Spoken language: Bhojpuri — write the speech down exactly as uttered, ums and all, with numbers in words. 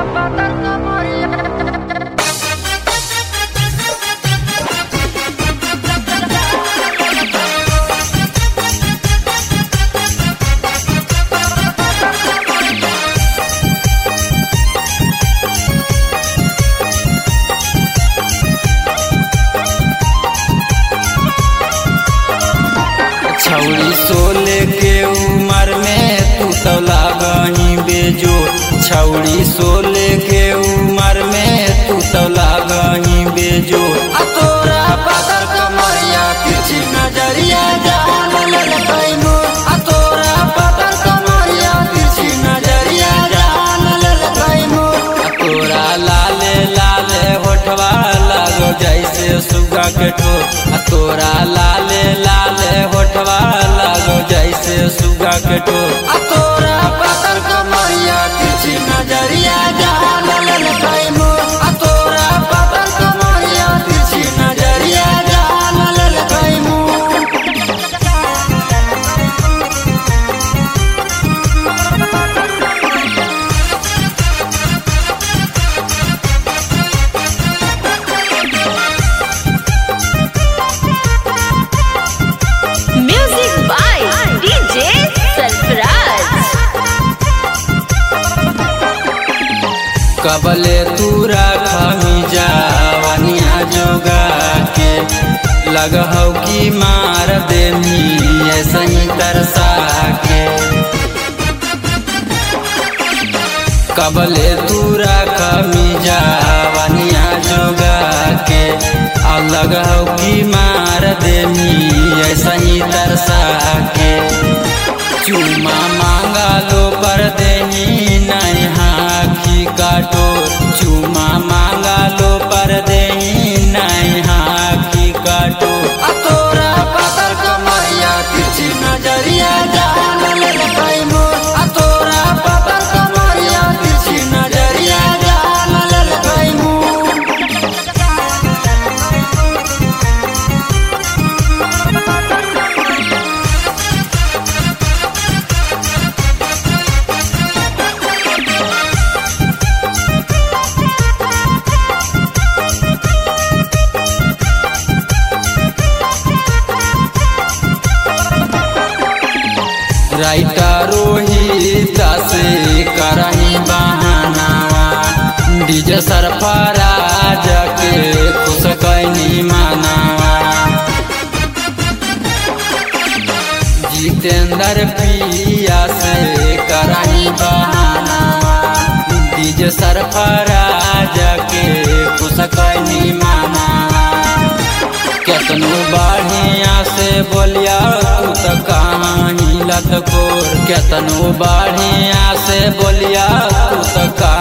छौड़ी सोले के उम्र में तू तो लागही बेजोर। छौड़ी सोले के उम्र में तू तो लागही बेजोर। आ तोरा पातर कमरिया पीछे नजरिया जान ललकै मोर। आ तोरा पातर कमरिया पीछे नजरिया जान ललकै मोर। आ तोरा लाले लाले होठवा लागो जैसे सुगा के ठोर। आ तोरा लाले लाले होठवा लागो जैसे सुगा के ठोर। आ तोरा पातर कमरिया पीछे नजरिया जान ललकै मोर। आ तोरा पातर कमरिया पीछे नजरिया जान ललकै मोर। Music by D J Sarfaraz. कबले तूरा खमी जावनिया जोगा के लगहौ की मार देनी ऐसा ही तरसा के। कबले तूरा खमी जावनिया जोगा के लगहौ की मार देनी ऐसा ही तरसा के। चुमा मांगा लो पर देनी नहीं हाखी काटो। चुमा मांगा लो पर देनी नहीं हाखी काटो। आ तोरा पातर कमरिया पीछे नजरिया जान ललकै मोर। आ तोरा पातर कमरिया पीछे नजरिया जान ललकै मोर। राइटर रोहित से करही बहानावा। डीजे सरफराज के खुश कैनी मानावा। जितेंद्र पिया से करही बहानावा। डीजे सरफराज के खुश कैनी मानावा। केतनो बढ़िया से बोलिया तू तो कहाँ हिलत कोर। केतनो बढ़िया से बोलिया तू तो